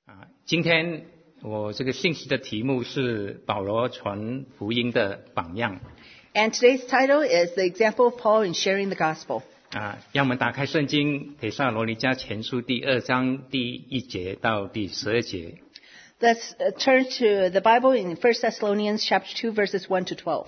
今天我这个信息的题目是保罗传福音的榜样。 And today's title is The Example of Paul in Sharing the Gospel. 让我们打开圣经帖撒罗尼迦前书第2章第1节到第12节。 Let's turn to the Bible in 1 Thessalonians chapter 2 verses 1 to 12.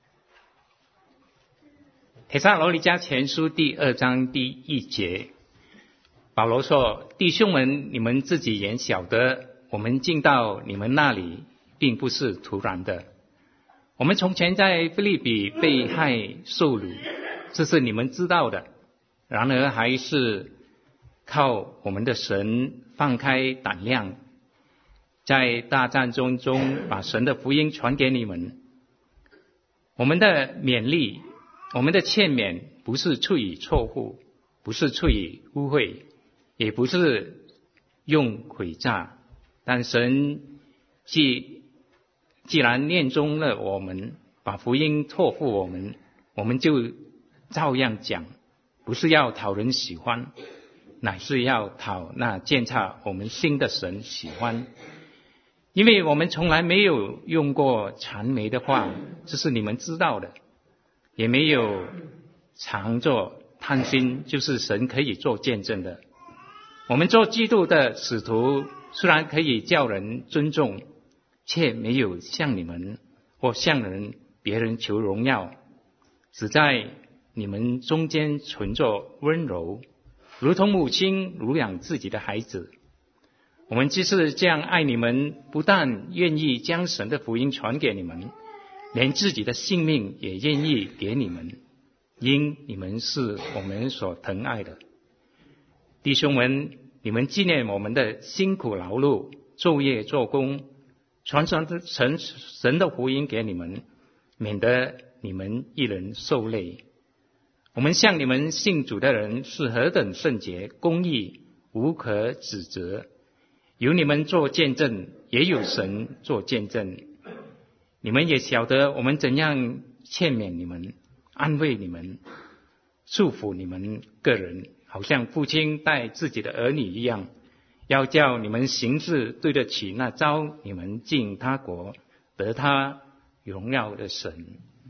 帖撒罗尼迦前书第2章第1节，保罗说：弟兄们，你们自己也晓得，我们进到你们那里并不是突然的。我们从前在腓立比被害受辱，这是你们知道的。然而还是靠我们的神放开胆量，在大战中把神的福音传给你们。我们的勉励，我们的劝勉，不是出于错误，不是出于污秽，也不是用诡诈，但神既然念中了我们，把福音托付我们，我们就照样讲，不是要讨人喜欢，乃是要讨那鉴察我们心的神喜欢。因为我们从来没有用过谄媚的话，这是你们知道的，也没有常做贪心，就是神可以做见证的。我们做基督的使徒，虽然可以叫人尊重，却没有向你们或向别人求荣耀，只在你们中间存着温柔，如同母亲乳养自己的孩子。我们即是这样爱你们，不但愿意将神的福音传给你们，连自己的性命也愿意给你们，因你们是我们所疼爱的。弟兄们，你们纪念我们的辛苦劳碌，昼夜做工，传神的福音给你们，免得你们一人受累。我们向你们信主的人是何等圣洁、公义，无可指责。有你们做见证，也有神做见证。你们也晓得我们怎样劝勉你们，安慰你们，祝福你们个人，好像父亲待自己的儿女一样，要叫你们行事对得起那召你们进他国得他荣耀的神。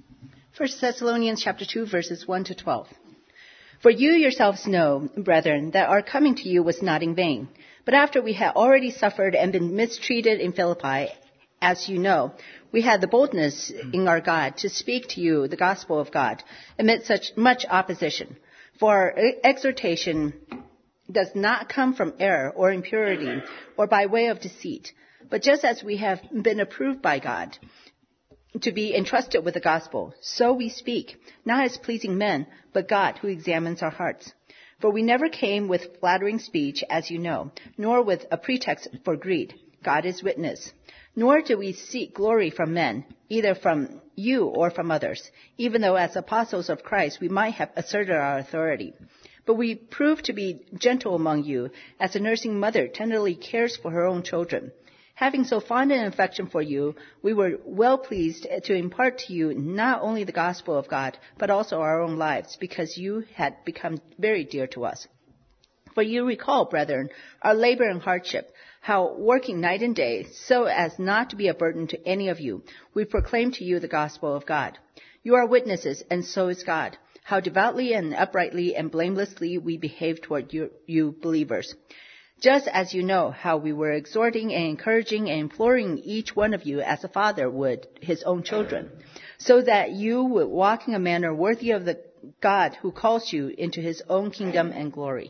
1 Thessalonians chapter 2 verses 1 to 12. For you yourselves know, brethren, that our coming to you was not in vain. But after we had already suffered and been mistreated in Philippi, as you know, we had the boldness in our God to speak to you the gospel of God amid such much opposition. For our exhortation does not come from error or impurity or by way of deceit, but just as we have been approved by God to be entrusted with the gospel, so we speak, not as pleasing men, but God who examines our hearts. For we never came with flattering speech, as you know, nor with a pretext for greed. God is witness. Nor do we seek glory from men, either from you or from others, even though as apostles of Christ we might have asserted our authority. But we proved to be gentle among you, as a nursing mother tenderly cares for her own children. Having so fond an affection for you, we were well pleased to impart to you not only the gospel of God, but also our own lives, because you had become very dear to us. For you recall, brethren, our labor and hardship, how working night and day, so as not to be a burden to any of you, we proclaim to you the gospel of God. You are witnesses, and so is God, how devoutly and uprightly and blamelessly we behave toward you believers. Just as you know how we were exhorting and encouraging and imploring each one of you as a father would his own children, so that you would walk in a manner worthy of the God who calls you into his own kingdom and glory.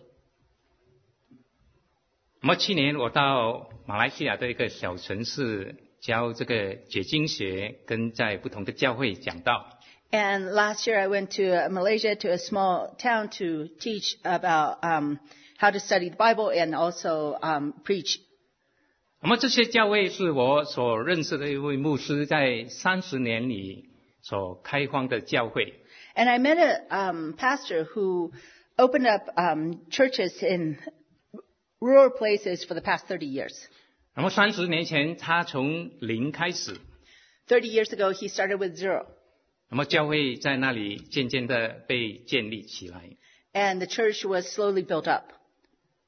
去年我到马来西亚的一个小城市教这个解经学，跟在不同的教会讲道。 And last year I went to Malaysia to a small town to teach about how to study the Bible and also preach. 这些教会是我所认识的一位牧师在30年里所开荒的教会。 And I met a pastor who opened up churches in rural places for the past 30 years. 30年前他从零开始。 30 years ago he started with zero. 教会在那里渐渐的被建立起来。 And the church was slowly built up.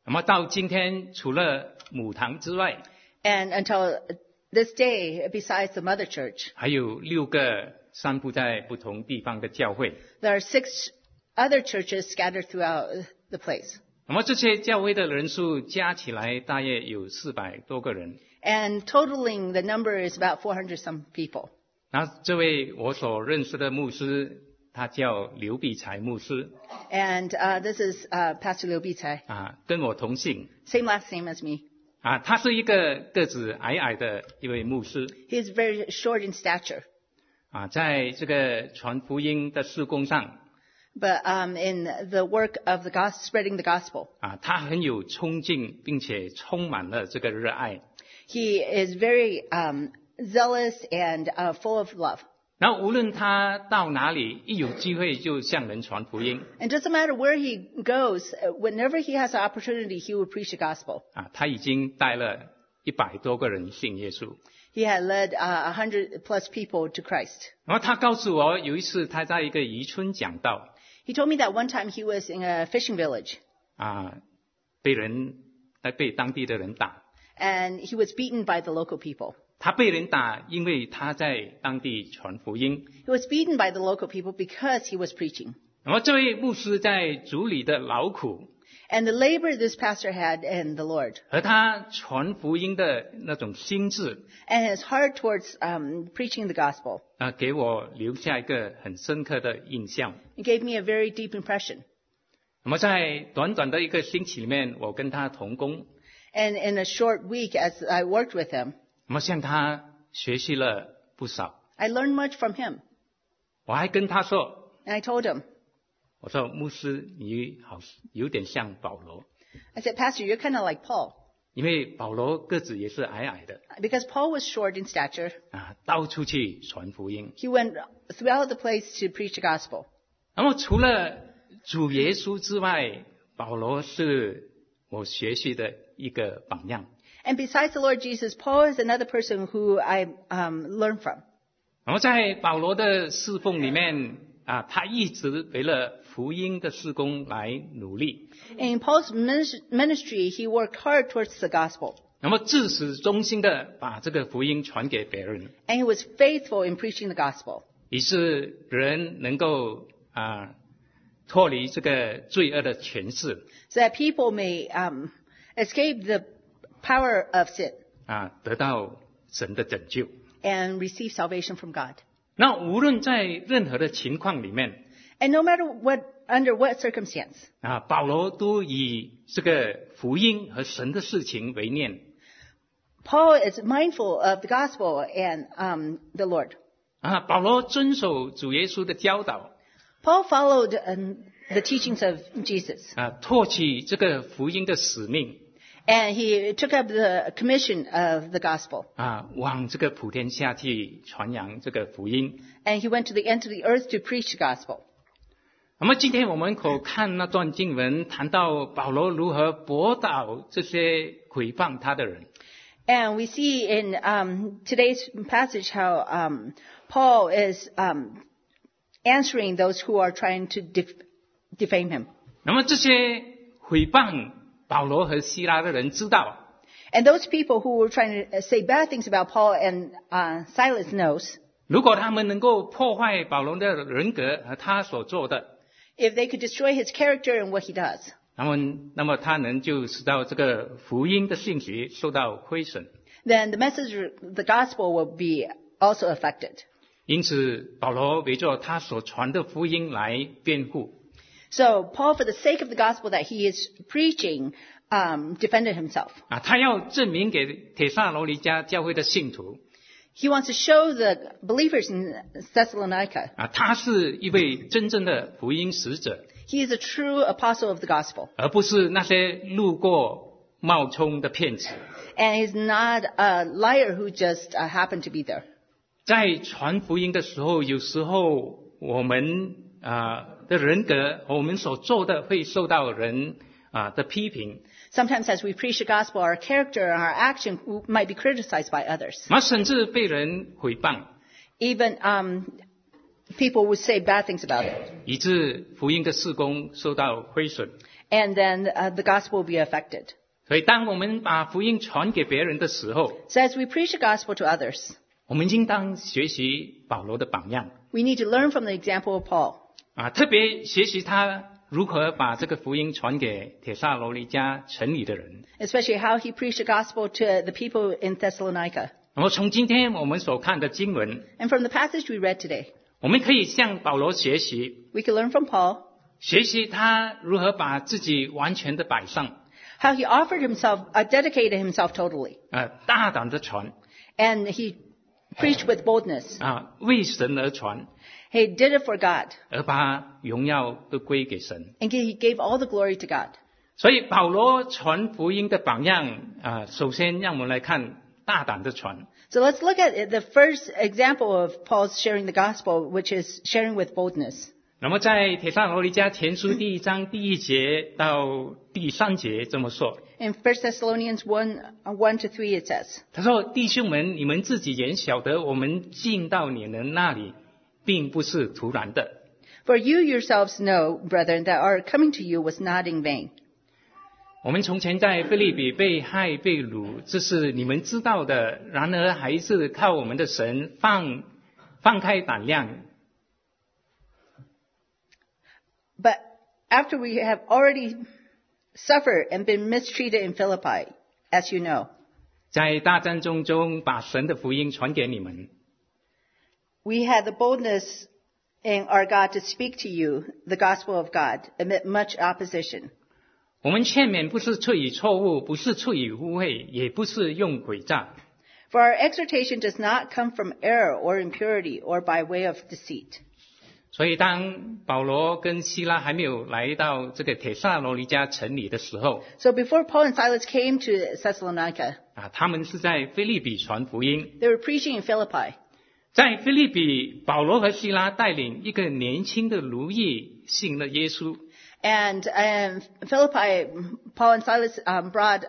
那么到今天，除了母堂之外， And until this day, besides the mother church, 还有6个散布在不同地方的教会。 there are 6 other churches scattered throughout the place. 那么这些教会的人数加起来大约有400多个人。 And totaling, the number is about 400 some people. 那这位我所认识的牧师，他叫刘必才牧师 And this is Pastor Liu Bicai, 啊，跟我同姓 same last name as me. 啊。他是一个个子矮矮的一位牧师 He is very short in stature. 啊，在这个传福音的事工上 But in the work of the spreading the gospel, 啊，他很有冲劲，并且充满了这个热爱。 he is very zealous and full of love. 然后无论他到哪里，一有机会就向人传福音 And doesn't matter where he goes, whenever he has an opportunity, he will preach the gospel. 啊。他已经带了100多个人信耶稣。 He had led 100 plus people to Christ. 然后他告诉我，有一次他在一个渔村讲道 He told me that one time he was in a fishing village 啊，被当地的人打。 and he was beaten by the local people. 他被人打，因为他在当地传福音。 He was beaten by the local people because he was preaching. 那么这位牧师在主里的劳苦 And the labor this pastor had in the Lord 和他传福音的那种心智 and his heart towards preaching the gospel, 啊，给我留下一个很深刻的印象。 it gave me a very deep impression. 那么在短短的一个星期里面，我跟他同工， And in a short week, as I worked with him, 那么向他学习了不少。 I learned much from him. 我还跟他说， And I told him, 我说牧师，你好有点像保罗， I said, Pastor, you're kind of like Paul. 因为保罗个子也是矮矮的 Because Paul was short in stature, 啊，到处去传福音。 he went throughout the place to preach the gospel. 那么除了主耶稣之外，保罗是我学习的一个榜样。 And besides the Lord Jesus, Paul is another person who I learned from. 然后在保罗的侍奉里面啊，他一直为了福音的事工来努力。 In Paul's ministry, he worked hard towards the gospel. 那么自始忠心的把这个福音传给别人， And he was faithful in preaching the gospel. 以致人能够脱离这个罪恶的权势 So that people may escape the power of sin 啊，得到神的拯救。 and receive salvation from God. 那无论在任何的情况里面 And no matter under what circumstance, 啊，保罗都以这个福音和神的事情为念 Paul is mindful of the gospel and the Lord. 啊。保罗遵守主耶稣的教导 Paul followed the teachings of Jesus. 啊，托起这个福音的使命 And he took up the commission of the gospel. 啊，往这个普天下去传扬这个福音。 And he went to the end of the earth to preach the gospel. 那么今天我们可看那段经文，谈到保罗如何驳倒这些毁谤他的人。 And we see in today's passage how Paul is answering those who are trying to defame him. 那么这些毁谤保罗和希拉的人知道， And those people who were trying to say bad things about Paul and Silas knows 如果他们能够破坏保罗的人格和他所做的， if they could destroy his character and what he does, 那么他能就使到这个福音的信息受到亏损。 then the message of the gospel will be also affected. 因此，保罗为着他所传的福音来辩护。 So Paul, for the sake of the gospel that he is preaching, defended himself. 啊，他要证明给帖撒罗尼迦教会的信徒 He wants to show the believers in Thessalonica 啊，他是一位真正的福音使者， he is a true apostle of the gospel. 而不是那些路过冒充的骗子。 And he's not a liar who just happened to be there. 在传福音的时候，有时候我们的人格和我们所做的会受到人的批评。 Sometimes as we preach the gospel, our character and our action might be criticized by others. 那甚至被人毁谤， Even people would say bad things about it. 以致福音的事工受到亏损。 and then the gospel will be affected. 所以当我们把福音传给别人的时候， So as we preach the gospel to others, 我们应当学习保罗的榜样 we need to learn from the example of Paul. 特别学习他如何把这个福音传给帖撒罗尼迦城里的人。 Especially how he preached the gospel to the people in Thessalonica. 那么从今天我们所看的经文， And from the passage we read today, 我们可以向保罗学习， we can learn from Paul 学习他如何把自己完全的摆上， how he offered himself, dedicated himself totally. 大胆的传， And he preached with boldness. 为神而传， He did it for God. 而把荣耀都归给神。 And he gave all the glory to God. 所以保罗传福音的榜样，首先让我们来看大胆的传。 So let's look at the first example of Paul's sharing the gospel, which is sharing with boldness. 那么在帖撒罗尼迦前书第1章第1节到第3节这么说， In 1 Thessalonians 1:1-3 it says, 他说：“弟兄们，你们自己也晓得，我们进到你们那里，并不是突然的。 For you yourselves know, brethren, that our coming to you was not in vain. 我们从前在腓立比被害被掳，这是你们知道的。然而还是靠我们的神放开胆量， But after we have already suffered and been mistreated in Philippi, as you know, 在大战中把神的福音传给你们。 we had the boldness in our God to speak to you the gospel of God amid much opposition. 我们劝勉不是出于错误，不是出于污秽，也不是用诡诈。 For our exhortation does not come from error or impurity or by way of deceit. 所以当保罗跟希拉还没有来到这个帖撒罗尼迦城里的时候， So before Paul and Silas came to Thessalonica, 他们是在腓立比传福音。 they were preaching in Philippi. 在腓立比，保罗和希拉带领一个年轻的奴役信了耶稣。 And Philippi, Paul and Silas brought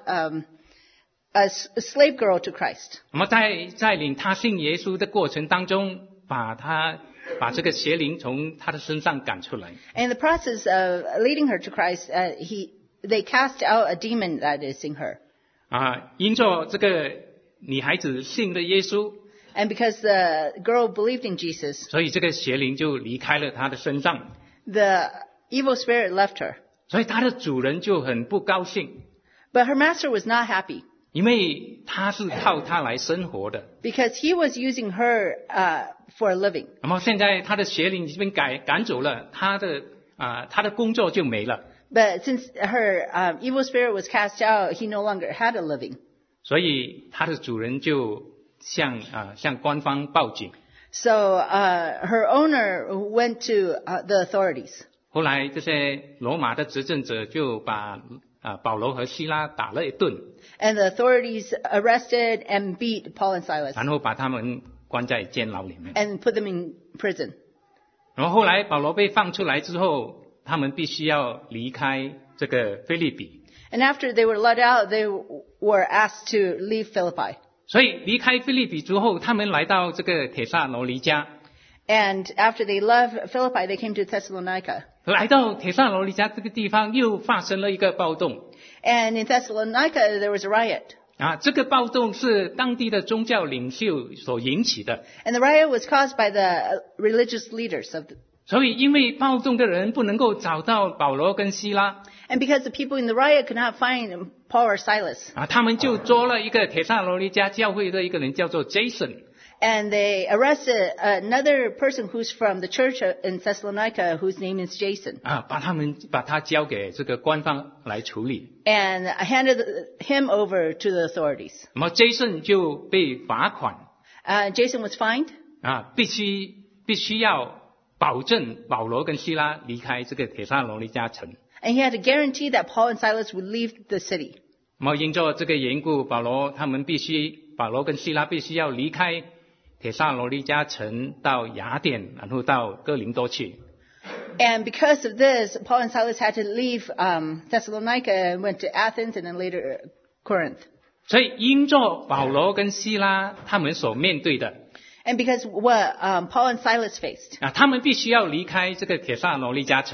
a slave girl to Christ. 那么在领他信耶稣的过程当中，把这个邪灵从他的身上赶出来。 And in the process of leading her to Christ, they cast out a demon that is in her. 因着这个女孩子信了耶稣， And because the girl believed in Jesus, 所以这个邪灵就离开了她的身上， the evil spirit left her. 所以她的主人就很不高兴， But her master was not happy 因为他是靠她来生活的。 because he was using her for a living. 那么现在他的邪灵已经赶走了，他的工作就没了， But since her evil spirit was cast out, he no longer had a living. 所以他的主人就向官方报警。 So her owner went to the authorities. 后来这些罗马的执政者就把保罗和希拉打了一顿， And the authorities arrested and beat Paul and Silas 然后把他们关在监牢里面。 and put them in prison. 然后后来保罗被放出来之后，他们必须要离开这个腓立比， And after they were let out, they were asked to leave Philippi. 所以离开腓立比之后，他们来到这个帖撒罗尼迦。 And after they left Philippi, they came to Thessalonica. 来到帖撒罗尼迦这个地方，又发生了一个暴动。 And in Thessalonica, there was a riot. 这个暴动是当地的宗教领袖所引起的。 And the riot was caused by the religious leaders of the, 所以因为暴动的人不能够找到保罗跟希拉， and because the people in the riot could not find Paul or Silas. 他们就捉了一个帖撒罗尼迦教会的一个人，叫做 Jason。 And they arrested another person who's from the church in Thessalonica, whose name is Jason. 把他交给这个官方来处理。 And handed him over to the authorities. 那么 Jason 就被罚款， Jason was fined. 必须要保证保罗跟希拉离开这个帖撒罗尼迦城。 And he had to guarantee that Paul and Silas would leave the city. 那么因着这个缘故，保罗跟希拉必须要离开帖撒罗尼迦城到雅典，然后到哥林多去。 And because of this, Paul and Silas had to leave Thessalonica and went to Athens and then later Corinth. 所以因着保罗跟希拉他们所面对的， And because what Paul and Silas faced, 他们必须要离开这个帖撒罗尼迦城。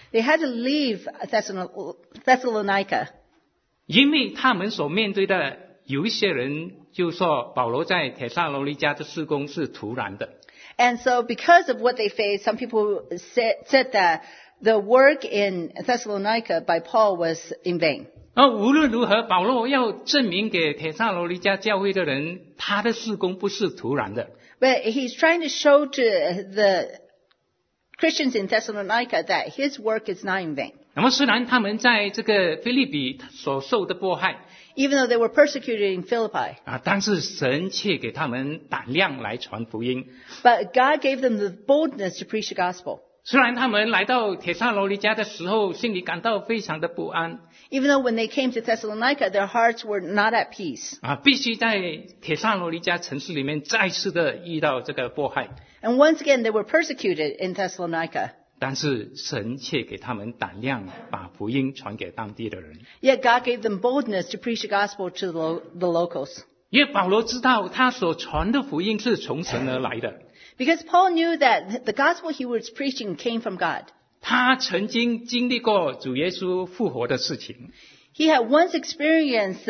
They had to leave Thessalonica 因为他们所面对的有一些人就说保罗在帖撒罗尼迦的事工是徒然的。 And so because of what they faced, some people said that the work in Thessalonica by Paul was in vain. 无论如何，保罗要证明给帖撒罗尼迦教会的人，他的事工不是徒然的。 But he's trying to show to the Christians in Thessalonica that his work is not in vain. 那么虽然他们在这个腓立比所受的迫害， Even though they were persecuted in Philippi, 但是神却给他们胆量来传福音。 but God gave them the boldness to preach the gospel. 虽然他们来到帖撒罗尼迦的时候，心里感到非常的不安， Even though when they came to Thessalonica, their hearts were not at peace. 必须在帖撒罗尼迦城市里面再次的遇到这个迫害。 And once again, they were persecuted in Thessalonica. 但是神却给他们胆量，把福音传给当地的人。 Yet God gave them boldness to preach the gospel to the locals. 因为保罗知道他所传的福音是从神而来的， Because Paul knew that the gospel he was preaching came from God. 他曾经经历过主耶稣复活的事情， He had once experienced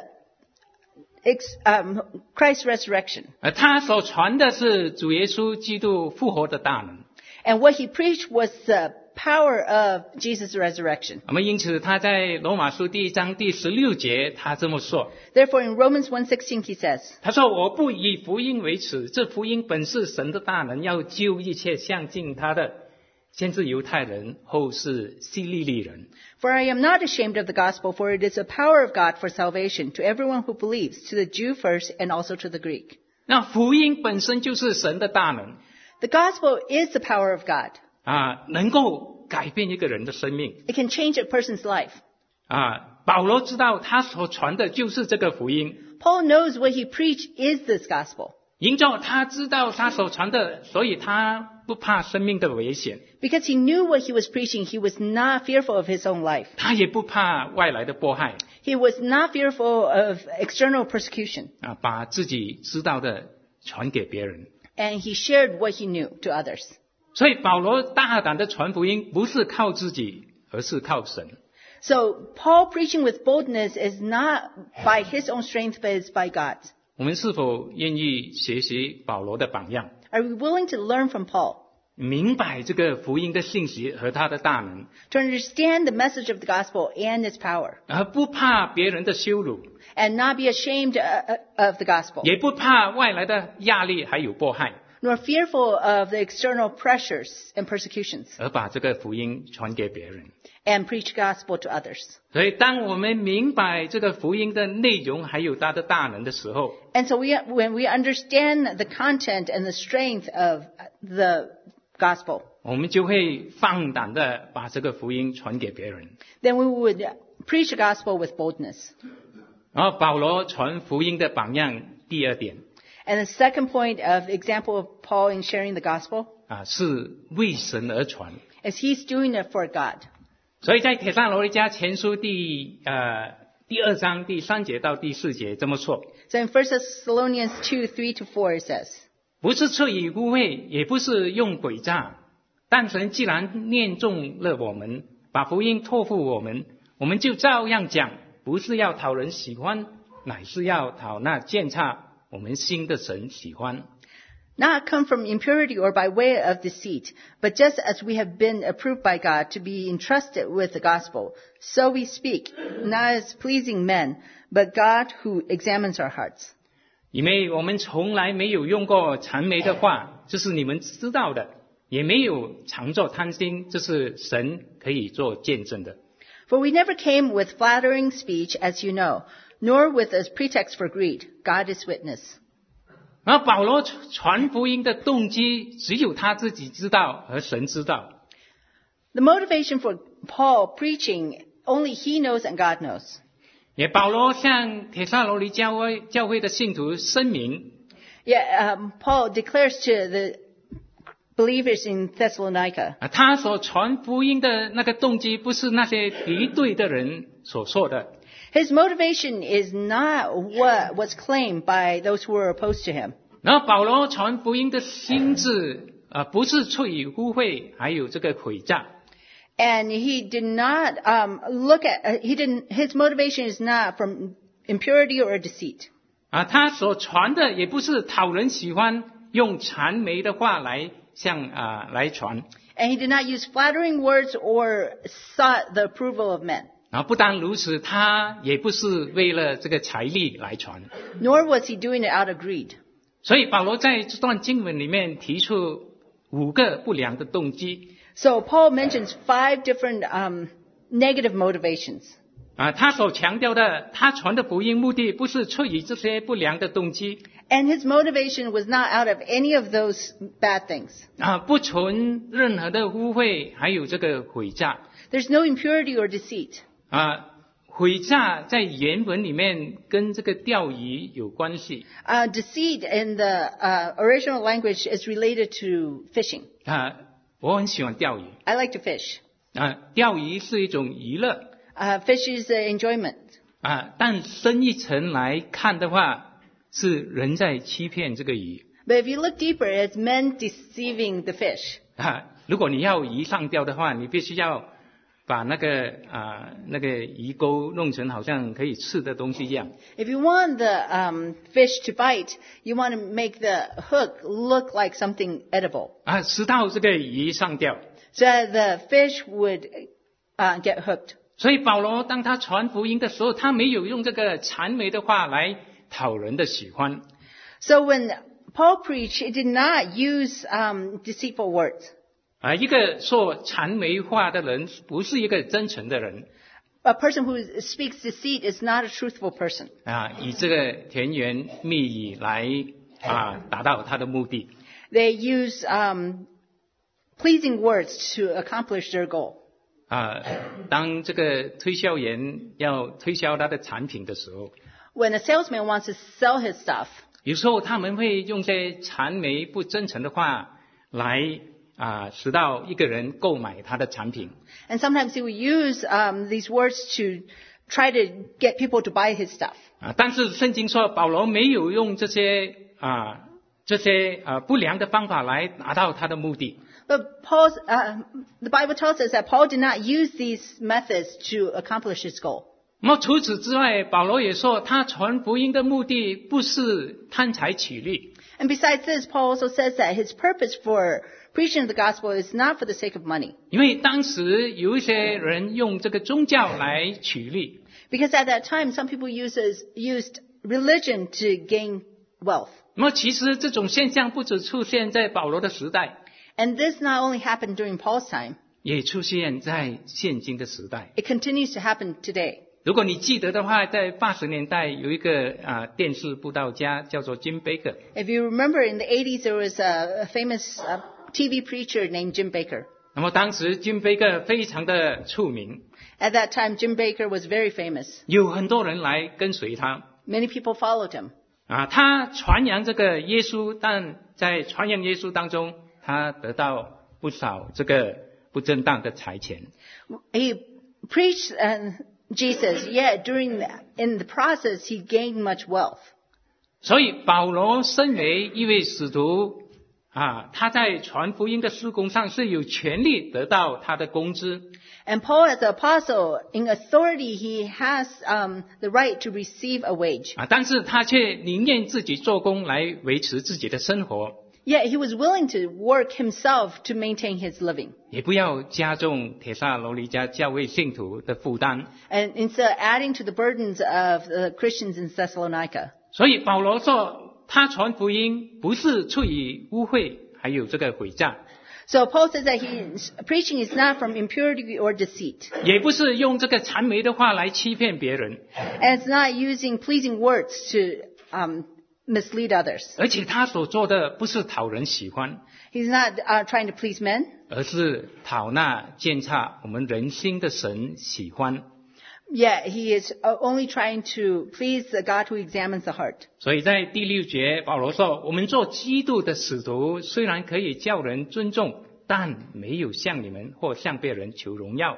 Christ's resurrection. 他所传的是主耶稣基督复活的大能。 And what he preached was the power of Jesus' resurrection. 那么因此他在罗马书第1章第16节他这么说， Therefore, in Romans 1:16, he says, 他说我不以福音为耻，这福音本是神的大能，要救一切相信他的，先是犹太人，后是希利利人。 For I am not ashamed of the gospel, for it is the power of God for salvation to everyone who believes, to the Jew first and also to the Greek. 那福音本身就是神的大能， The gospel is the power of God. 能够改变一个人的生命。 It can change a person's life. 保罗知道他所传的就是这个福音， Paul knows what he preached is this gospel. 因着他知道他所传的，所以他不怕生命的危险， Because he knew what he was preaching, he was not fearful of his own life. 他也不怕外来的迫害， He was not fearful of external persecution. 把自己知道的传给别人。 And he shared what he knew to others. 所以保罗大胆的传福音，不是靠自己，而是靠神。 So Paul preaching with boldness is not by his own strength, but is by God. 我们是否愿意学习保罗的榜样， Are we willing to learn from Paul? 明白这个福音的信息和他的大能， To understand the message of the gospel and its power. 而不怕别人的羞辱， And not be ashamed of the gospel. 也不怕外来的压力还有迫害， Nor fearful of the external pressures and persecutions. 而把这个福音传给别人。 And preach gospel to others. 所以当我们明白这个福音的内容还有它的大能的时候， And so when we understand the content and the strength of the gospel, 我们就会放胆的把这个福音传给别人。 then we would preach the gospel with boldness. 然后保罗传福音的榜样，第二点 And the second point of example of Paul in sharing the gospel 是为神而传。 is he's doing it for God. 所以在帖撒罗尼迦前书第2章第3节到第4节这么说， So in 1 Thessalonians 2:3-4 it says, 不是出于污秽，也不是用诡诈，但神既然念中了我们，把福音托付我们，我们就照样讲，不是要讨人喜欢，乃是要讨那鉴察我们心的神喜欢。 not come from impurity or by way of deceit, but just as we have been approved by God to be entrusted with the gospel, so we speak, not as pleasing men, but God who examines our hearts. 因为我们从来没有用过谄媚的话，这是你们知道的，也没有常作贪心，这是神可以做见证的。 For we never came with flattering speech, as you know, nor with a pretext for greed. God is witness. 而保罗传福音的动机，只有他自己知道和神知道。 The motivation for Paul preaching, only he knows and God knows. 也保罗向帖撒罗尼迦教会的信徒声明， Paul declares to the believers in Thessalonica, 他所传福音的那个动机，不是那些敌对的人所说的。 his motivation is not what was claimed by those who were opposed to him. 然后保罗传福音的心智，不是出于污秽，还有这个诡诈。 And he did not his motivation is not from impurity or deceit. 他所传的也不是讨人喜欢，用谄媚的话来来传。 And he did not use flattering words or sought the approval of men. 不但如此，他也不是为了这个财力来传。 Nor was he doing it out of greed. 所以保罗在这段经文里面提出5个不良的动机。 So Paul mentions 5 different negative motivations. 他所强调的，他传的福音目的不是出于这些不良的动机。 And his motivation was not out of any of those bad things. 不存任何的污秽，还有这个诡诈。 There's no impurity or deceit. 诡诈在原文里面跟这个钓鱼有关系。 Deceit in the original language is related to fishing. 我很喜欢钓鱼。 I like to fish. 钓鱼是一种娱乐。 Fish is enjoyment. 但深一层来看的话，是人在欺骗这个鱼。 But if you look deeper, it's men deceiving the fish. 如果你要鱼上钓的话，你必须要把那个鱼钩弄成好像可以吃的东西一样。 If you want the fish to bite, you want to make the hook look like something edible. 直到这个鱼上钓。 So that the fish would get hooked. 所以保罗当他传福音的时候，他没有用这个谄媚的话来讨人的喜欢。 So when Paul preached, he did not use deceitful words. 一个说谄媚话的人不是一个真诚的人。 A person who speaks deceit is not a truthful person. 以这个甜言蜜语来达到他的目的。 They use pleasing words to accomplish their goal. 当这个推销员要推销他的产品的时候， When a salesman wants to sell his stuff, 有时候他们会用些谄媚不真诚的话来使到一个人购买他的产品。 and sometimes he will use these words to try to get people to buy his stuff. 但是圣经说保罗没有用这些不良的方法来达到他的目的。 But the Bible tells us that Paul did not use these methods to accomplish his goal. 除此之外，保罗也说他传福音的目的不是贪财取利。 And besides this, Paul also says that his purpose for preaching the gospel is not for the sake of money. 因为当时有一些人用这个宗教来取利。 Because at that time, some people used religion to gain wealth. 其实这种现象不只出现在保罗的时代。 And this not only happened during Paul's time, 也出现在现今的时代。 it continues to happen today. 如果你记得的话，在80年代有一个电视布道家叫做 Jim Baker。 If you remember, in the 80s, there was a famous TV preacher named Jim Baker. 当时 Jim Baker 非常的出名。 At that time, Jim Baker was very famous. 有很多人来跟随他。 Many people followed him. 他传扬这个耶稣，但在传扬耶稣当中，他得到不少这个不正当的财钱。 He preached Jesus, yet in the process, he gained much wealth. 所以保罗身为一位使徒，他在传福音的事工上是有权利得到他的工资。 And Paul, as an apostle, in authority, he has the right to receive a wage. 但是他却宁愿自己做工来维持自己的生活。 Yet he was willing to work himself to maintain his living. 也不要加重帖撒罗尼迦教会信徒的负担。 And instead of adding to the burdens of the Christians in Thessalonica. 所以保罗说，他传福音不是出于污秽，还有这个诡诈。 So Paul says that his preaching is not from impurity or deceit. 也不是用这个谄媚的话来欺骗别人。 And it's not using pleasing words to mislead others. 而且他所做的不是讨人喜欢， He's not trying to please men, 而是讨那鉴察我们人心的神喜欢。 yet he is only trying to please the God who examines the heart. 所以在第6节，保罗说，我们做基督的使徒，虽然可以叫人尊重，但没有向你们或向别人求荣耀。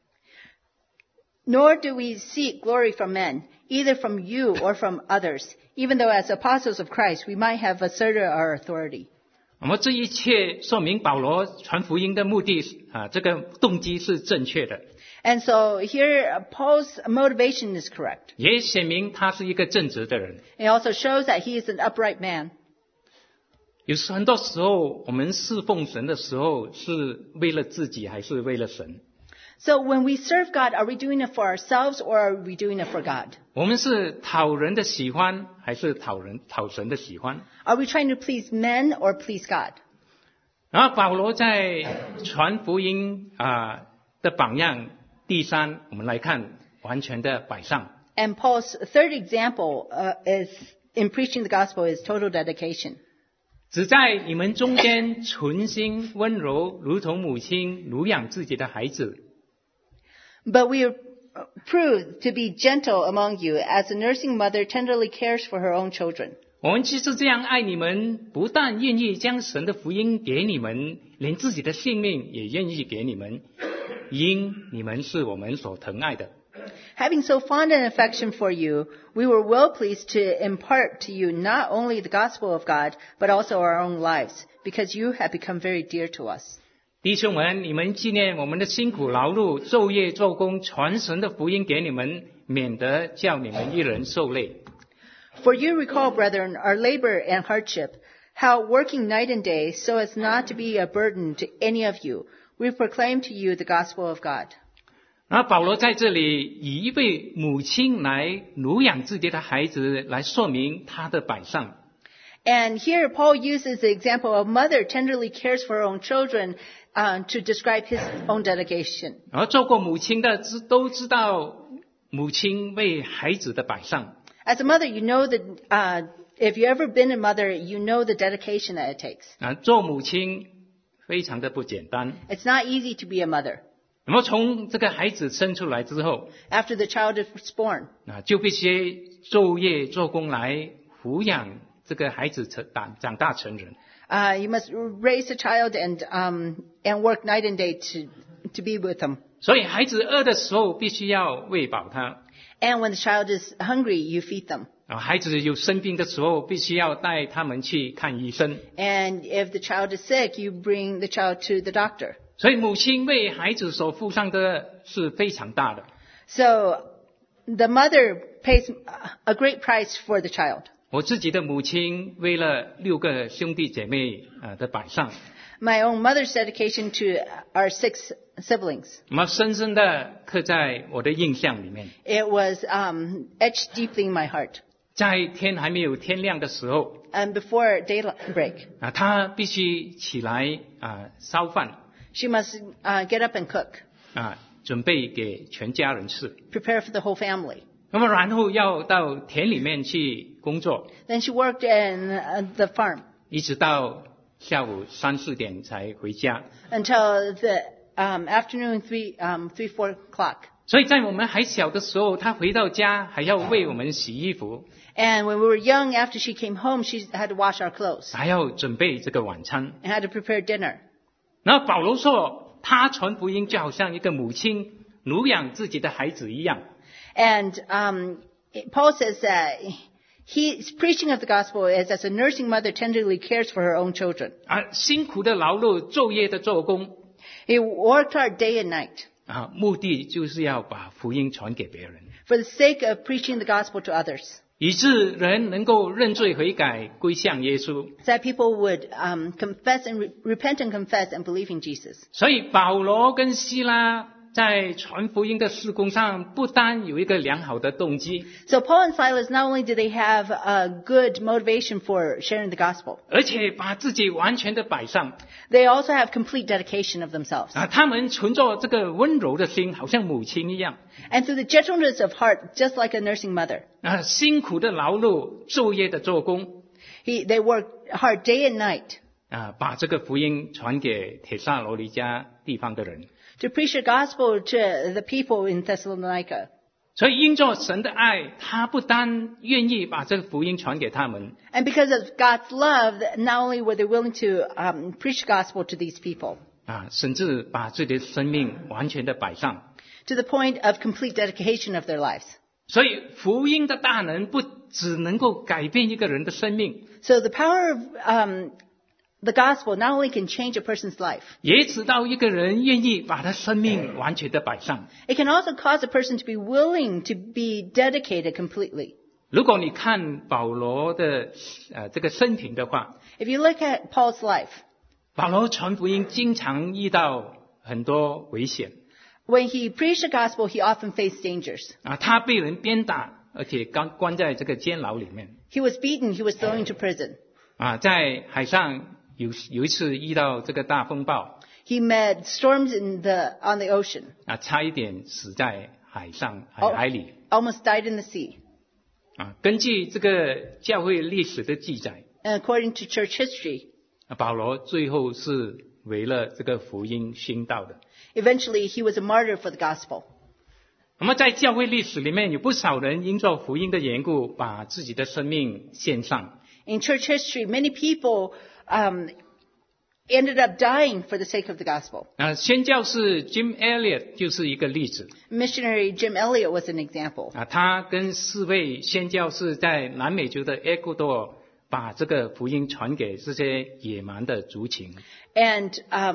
Nor do we seek glory from men, either from you or from others, even though as apostles of Christ we might have asserted our authority. 那么这一切说明保罗传福音的目的这个动机是正确的， And so here, Paul's motivation is correct. 也显明他是一个正直的人。 It also shows that he is an upright man. 很多时候我们侍奉神的时候是为了自己还是为了神？ So when we serve God, are we doing it for ourselves or are we doing it for God? 我们是讨人的喜欢还是讨神的喜欢？ Are we trying to please men or please God? 然后保罗在传福音的榜样，第三，我们来看完全的摆上。 And Paul's third example is in preaching the gospel is total dedication. 只在你们中间存心温柔，如同母亲乳养自己的孩子。 But we are proved to be gentle among you, as a nursing mother tenderly cares for her own children. 我们其实这样爱你们，不但愿意将神的福音给你们，连自己的性命也愿意给你们，因你们是我们所疼爱的。 Having so fond an affection for you, we were well pleased to impart to you not only the gospel of God, but also our own lives, because you have become very dear to us. 弟兄们，你们纪念我们的辛苦劳碌，昼夜做工，传神的福音给你们，免得叫你们一人受累。 For you recall, brethren, our labor and hardship, how working night and day, so as not to be a burden to any of you, we proclaim to you the gospel of God. 然后保罗在这里以一位母亲来乳养自己的孩子，来说明他的摆上。 And here Paul uses the example of mother tenderly cares for her own children to describe his own dedication. 然后做过母亲的都知道母亲为孩子的摆上。 As a mother, you know that if you've ever been a mother, you know the dedication that it takes. 做母亲非常的不简单。 It's not easy to be a mother. 那么从这个孩子生出来之后， After the child is born, 就必须昼夜做工来抚养这个孩子长大成人。 you must raise a child and work night and day to be with them. 所以孩子饿的时候必须要喂饱他。 And when the child is hungry, you feed them. 孩子有生病的时候，必须要带他们去看医生。 And if the child is sick, you bring the child to the doctor. 所以母亲为孩子所付上的是非常大的。 So the mother pays a great price for the child. 我自己的母亲为了6个兄弟姐妹的摆上， My own mother's dedication to our 6 siblings. 那么深深的刻在我的印象里面。 It was etched deeply in my heart. 在天还没有天亮的时候， And before daybreak, 她必须起来烧饭 she must get up and cook, 准备给全家人吃。 prepare for the whole family. 那么然后要到田里面去工作， Then she worked in the farm 一直到下午3、4点才回家。 until the afternoon 3, 4 o'clock. 所以在我们还小的时候，她回到家还要为我们洗衣服， And when we were young, after she came home, she had to wash our clothes 还要准备这个晚餐。 and had to prepare dinner. 然后保罗说，他传福音就好像一个母亲乳养自己的孩子一样。 And Paul says that his preaching of the gospel is as a nursing mother tenderly cares for her own children. 辛苦的劳碌，昼夜的做工， He worked hard day and night 目的就是要把福音传给别人， for the sake of preaching the gospel to others, 以致人能够认罪悔改，归向耶稣。 so that people would confess and repent and confess and believe in Jesus. 所以保罗跟希拉在传福音的事工上，不单有一个良好的动机， So Paul and Silas, not only did they have a good motivation for sharing the gospel, 而且把自己完全的摆上。 they also have complete dedication of themselves. 他们存着这个温柔的心，好像母亲一样。 And through the gentleness of heart, just like a nursing mother, 辛苦的劳碌，昼夜的做工， they worked hard day and night 把这个福音传给帖撒罗尼迦地方的人。 to preach the gospel to the people in Thessalonica. 所以因着神的爱，他不单愿意把这个福音传给他们， And because of God's love, not only were they willing to preach the gospel to these people, 甚至把自己的生命完全的摆上。 to the point of complete dedication of their lives. 所以福音的大能不只能够改变一个人的生命， So the power of the gospel not only can change a person's life, 也使到一个人愿意把他生命完全的摆上。 it can also cause a person to be willing to be dedicated completely. 如果你看保罗的这个生平的话， If you look at Paul's life, 保罗传福音经常遇到很多危险 when he preached the gospel, he often faced dangers. 他被人鞭打，而且关在这个监牢里面 He was beaten, he was thrown into prison. 在海上有一次遇到这个大风暴 He met storms on the ocean, 差一点死在海上海里 almost died in the sea. 根据这个教会历史的记载， And according to church history, 保罗最后是为了这个福音殉道的。 eventually he was a martyr for the gospel. 那么在教会历史里面，有不少人因着福音的缘故，把自己的生命献上。 In church history, many people ended up dying for the sake of the gospel. 宣教士 Jim Elliot 就是一个例子。 Missionary Jim Elliot was an example. 他跟4位宣教士在南美洲的埃瓜多，把这个福音传给这些野蛮的族群。 And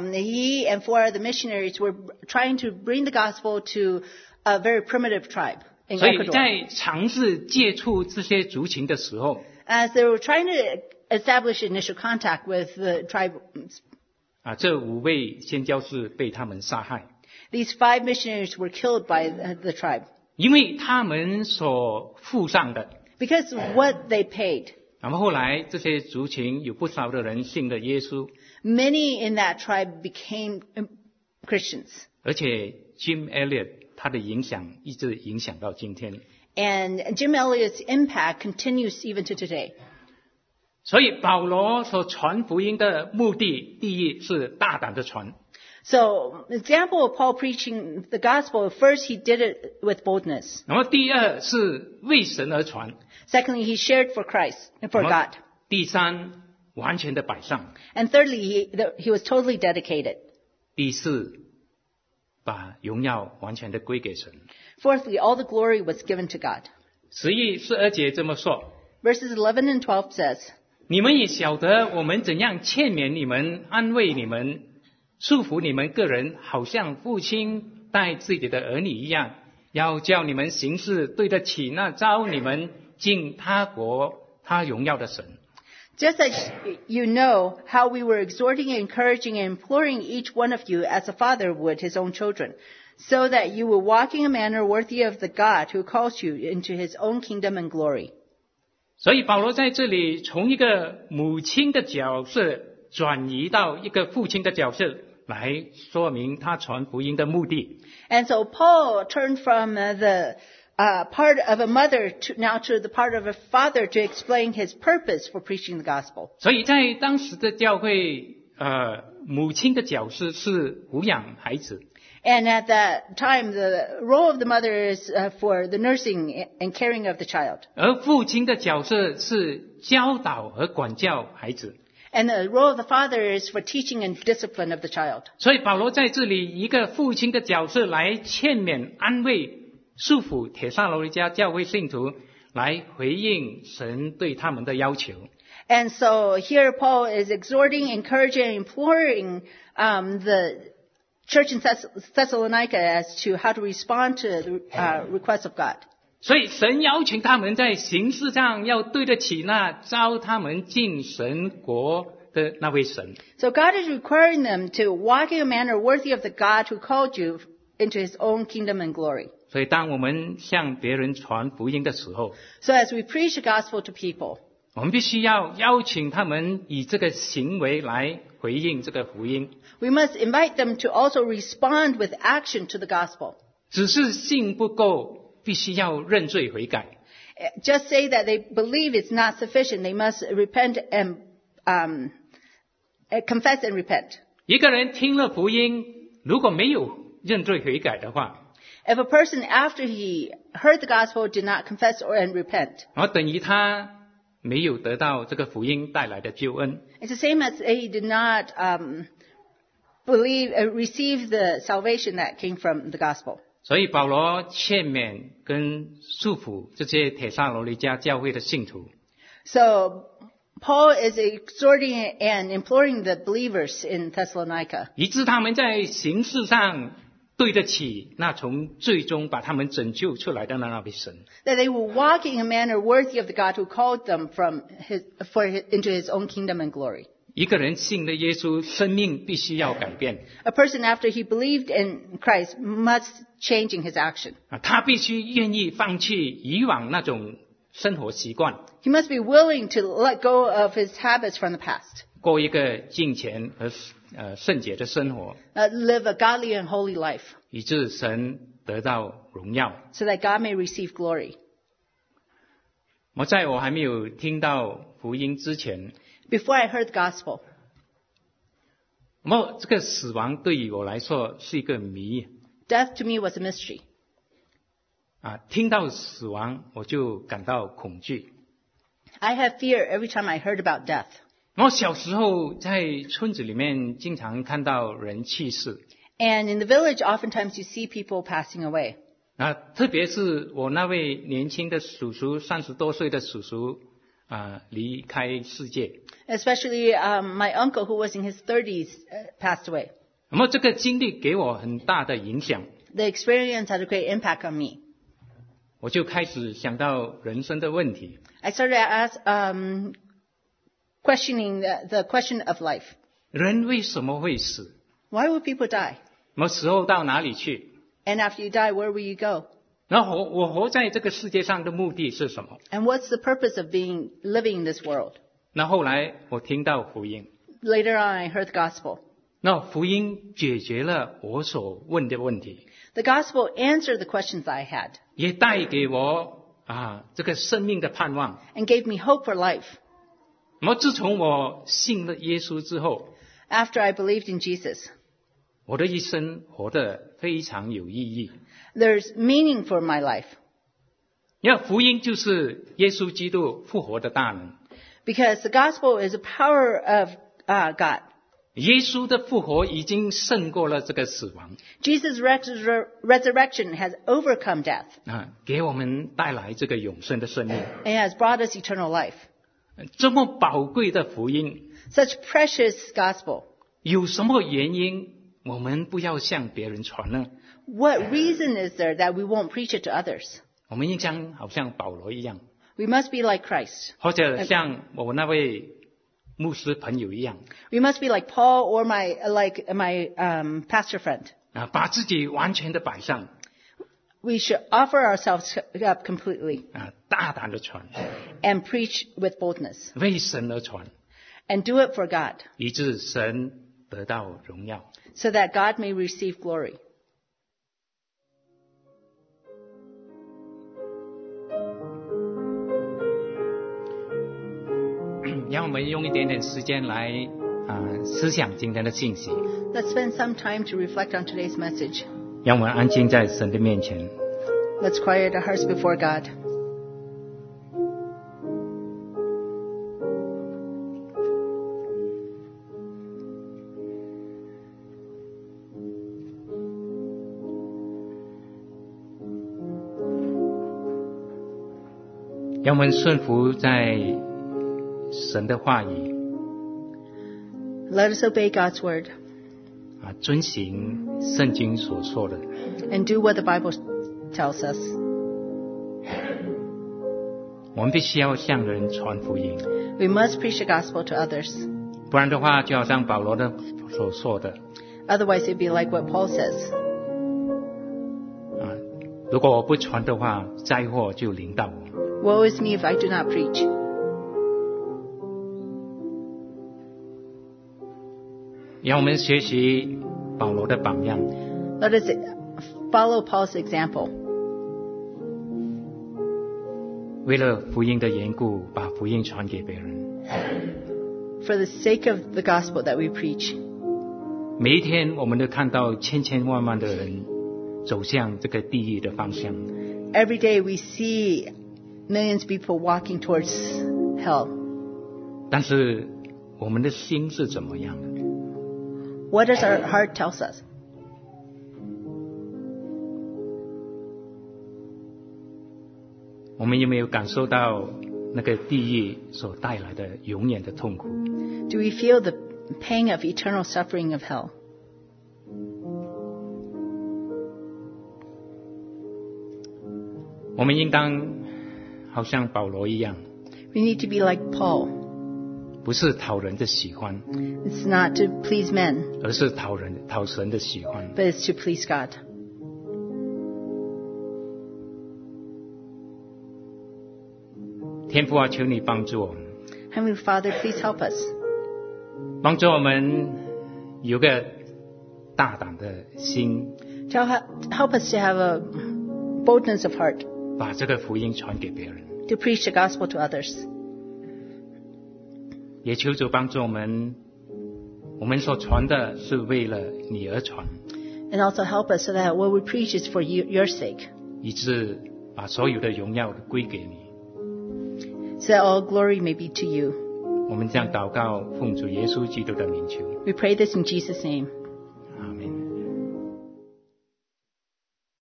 he and 4 other missionaries were trying to bring the gospel to a very primitive tribe in 所以 Ecuador. 在尝试接触这些族群的时候， As they were trying to establish initial contact with the tribe, 这5位宣教士被他们杀害， these 5 missionaries were killed by the tribe 因为他们所付上的。 because of what they paid. 那么后来这些族群有不少的人信了耶稣， Many in that tribe became Christians. 而且 Jim Elliot 他的影响一直影响到今天。 And Jim Elliot's impact continues even to today. 所以保罗所传福音的目的，第一是大胆的传， So, example of Paul preaching the gospel, first he did it with boldness. 那么第二是为神而传， Secondly, he shared for Christ and for 那么 God. 第三完全的摆上， And thirdly, he was totally dedicated. 第四把荣耀完全的归给神。 Fourthly, all the glory was given to God. 11、12节这么说， Verses 11 and 12 says, 你们也晓得我们怎样劝勉你们、安慰你们、束缚你们个人，好像父亲待自己的儿女一样，要叫你们行事对得起那召你们进他国、他荣耀的神。 just as you know how we were exhorting, encouraging, and imploring each one of you as a father would his own children, so that you were walking a manner worthy of the God who calls you into his own kingdom and glory. 所以保罗在这里从一个母亲的角色转移到一个父亲的角色，来说明他传福音的目的。 And so Paul turned from the part of a mother now to the part of a father to explain his purpose for preaching the gospel. 所以在当时的教会，母亲的角色是抚养孩子， And at that time, the role of the mother is for the nursing and caring of the child. 而父亲的角色是教导和管教孩子。 And the role of the father is for teaching and discipline of the child. 所以保罗在这里以一个父亲的角色来劝勉、安慰、束缚帖撒罗尼迦教会信徒，来回应神对他们的要求。 And so here Paul is exhorting, encouraging, and imploring the church in Thessalonica as to how to respond to the requests of God. 所以神邀请他们在形式上要对得起那召他们进神国的那位神。 So God is requiring them to walk in a manner worthy of the God who called you into his own kingdom and glory. 所以当我们向别人传福音的时候， So as we preach the gospel to people, 我们必须要邀请他们以这个行为来回应这个福音。 we must invite them to also respond with action to the gospel. 只是信不够，必须要认罪悔改。 Just say that they believe it's not sufficient. They must repent and confess and repent. 一个人听了福音，如果没有认罪悔改的话， If a person after he heard the gospel did not confess and repent, 等于他没有得到这个福音带来的救恩。 it's the same as he did not receive the salvation that came from the gospel. 所以保罗劝勉跟束缚这些帖撒罗尼迦教会的信徒， So Paul is exhorting and imploring the believers in Thessalonica, 以致他们在形式上对得起那从最终把他们拯救出来的那位神。 that they will walk in a manner worthy of the God who called them into his own kingdom and glory. 一个人信了耶稣，生命必须要改变 A person after he believed in Christ must change in his action. 他必须愿意放弃以往那种生活习惯， He must be willing to let go of his habits from the past, 过一个敬虔和圣洁的生活， live a godly and holy life, 以致神得到荣耀。 so that God may receive glory. 在我还没有听到福音之前， Before I heard the gospel, 这个死亡对于我来说是一个谜 death to me was a mystery. 听到死亡我就感到恐惧。 I had fear every time I heard about death. 我小时候在村子里面经常看到人去世， And in the village, oftentimes you see people passing away. 特别是我那位年轻的叔叔，30多岁的叔叔离开世界。 Especially my uncle, who was in his 30s, passed away. 这个经历给我很大的影响， The experience had a great impact on me. 我就开始想到人生的问题。 I started questioning the question of life. 人为什么会死？ Why would people die? 死后到哪里去？ And after you die, where will you go? 然后我活在这个世界上的目的是什么？ And what's the purpose of living in this world? 后来我听到福音， Later on, I heard the gospel. 福音解决了我所问的问题， The gospel answered the questions I had 也带给我这个生命的盼望。 and gave me hope for life. 自从我信了耶稣之后， After I believed in Jesus, 我的一生活得非常有意义。 there's meaning for my life 因为福音就是耶稣基督复活的大能， because the gospel is the power of God. 耶稣的复活已经胜过了这个死亡， Jesus' resurrection has overcome death 给我们带来这个永生的生命。 and has brought us eternal life. 这么宝贵的福音， Such precious gospel. 有什么原因我们不要向别人传呢？ What reason is there that we won't preach it to others? 我们应当好像保罗一样， We must be like Christ. 或者像我那位牧师朋友一样， We must be like Paul or my pastor friend. 把自己完全的摆上， We should offer ourselves up completely 大胆的传， and preach with boldness 为神而传， and do it for God 以致神得到荣耀。 so that God may receive glory. 让我们用一点点时间来思想今天的信息， Let's spend some time to reflect on today's message. 让我们安静在神的面前。 Let's quiet our hearts before God. 让我们顺服在神的话语， Let us obey God's word 遵行圣经所说的。 and do what the Bible tells us. 我们必须要向人传福音， We must preach the gospel to others. 不然的话，就好像保罗的所说的， Otherwise, it'd be like what Paul says. 如果我不传的话，灾祸就临到我。 Woe is me if I do not preach. 让我们学习保罗的榜样， Let us follow Paul's example. 为了福音的缘故，把福音传给别人。 For the sake of the gospel that we preach. 每一天，我们都看到千千万万的人走向这个地狱的方向。 Every day we see millions of people walking towards hell. 但是我们的心是怎么样的？ What does our heart tell us? 我们有没有感受到那个地狱所带来的永远的痛苦？ Do we feel the pain of eternal suffering of hell? 我们应当好像保罗一样， We need to be like Paul. 不是讨人的喜欢， It's not to please men, 而是讨神的喜欢。 but it's to please God. 天父啊，求你帮助我们， Heavenly Father, please help us. 帮助我们有个大胆的心， Help us to have a boldness of heart 把这个福音传给别人。 to preach the gospel to others. 也求主帮助我们，我们所传的是为了你而传， And also help us so that what we preach is for your sake, 以致把所有的荣耀归给你。 so that all glory may be to you. 我们这样祷告，奉主耶稣基督的名求。 We pray this in Jesus' name.